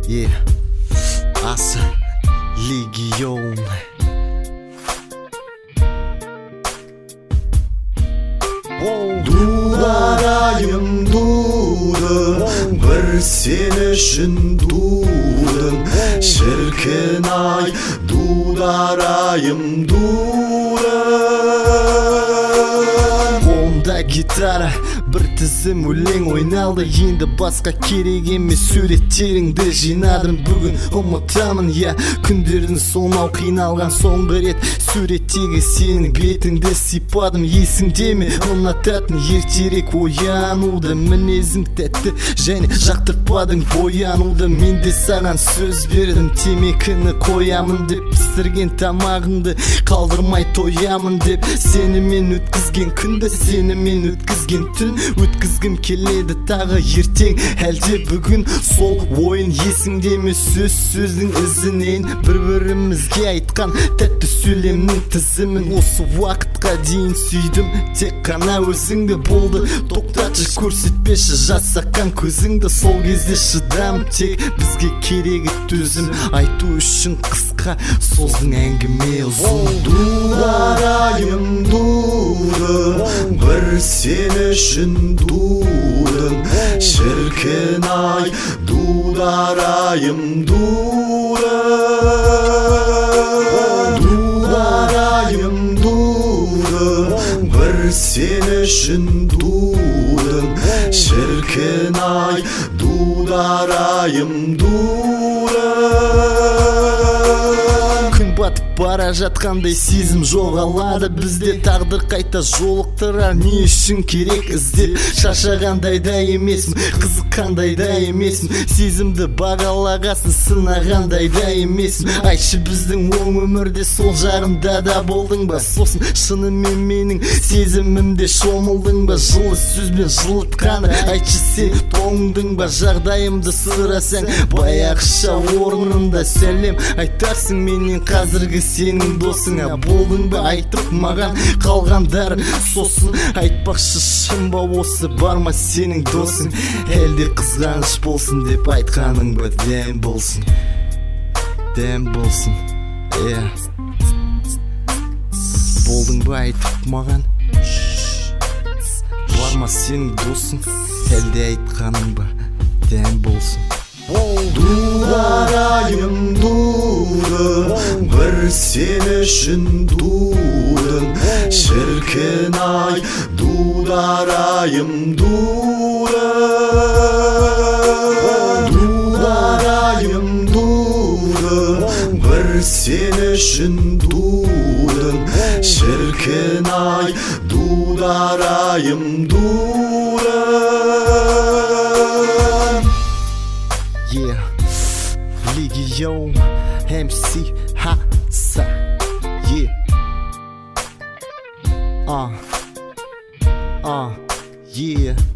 Yeah, Asa Legion. Дударайым дудым, бір сен үшін дудым. Шіркін ай, дударайым дудым. Қолымда гитара, бір тізім өлең ойналды. Енді басқа керек емес, суреттеріңді жинадым. Бүгін ұмытамын, я күндердің сонау қиналған соңғы рет суреттегі сенің бетіңді сипадым. Есіңде ме ұнататын ертерек оянуды? Мінезім тәтті және жақтырпадың боянуды. Мен де саған сөз бердім, темекіні қоямын деп. Пісірген тамағыңды қалдырмай тоямын деп. Сенімен өткізген күнді, сенімен өткізген түн өткізгім келеді тағы ертең. Әлде бүгін сол ойын есіңде ме? Сөздің ізінен бір-бірімізге айтқан тәтті сөйлемнің тізімін. Осы уақытқа дейін сүйдім тек қана өзіңді. Болды тоқтатшы, көрсетпеші жасаққан көзіңді. Сол кезде шыдам тек бізге керегі төзім. Айту үшін қысқа, создың әңгіме ұзын. Дударайым дудым, бір сен үшін дудым. Шіркін ай, дударайым дудым. Дударайым дудым, бір сен үшін дудым. Шіркін ай, дударайым дудым. Күн батып бара жатқандай сезім жоғалады бізде. Тағдыр қайта жолықтырар, не үшін керек іздеп. Шаршағандай да емесмін, қызыққандай да емесмін. Сезімді бағалағасын, сынағандай да емесмін. Айтшы, біздің оң өмірде сол жағында да болдың ба? Сосын шынымен менің сезімімде шомылдың ба? Жылы сөзбен жылытқаны айтшы, сен тоңдың ба? Жағдайымды сұрасаң баяғыша орнында сәлем айтарсың. Менен қазіргі сенің досыңа болдың ба? Айтып маған қалғандар сосын айтпақшы, шын ба осы? Бар ма сенің досың? Әлде қызғаныш болсын деп айтқаның ба? Дәм болсын, дәм болсын. Болдың ба айтып маған? Бар ма сенің досың? Әлде айтқаның ба? Дәм болсын. Дударайым дудым, бір сен үшін дудым. Шіркін ай, дударайым дудым. Дударайым дудым, бір сен үшін дудым. Шіркін ай, дударайым дудым. Yeah, Legion, MC Asa. Yeah. Yeah.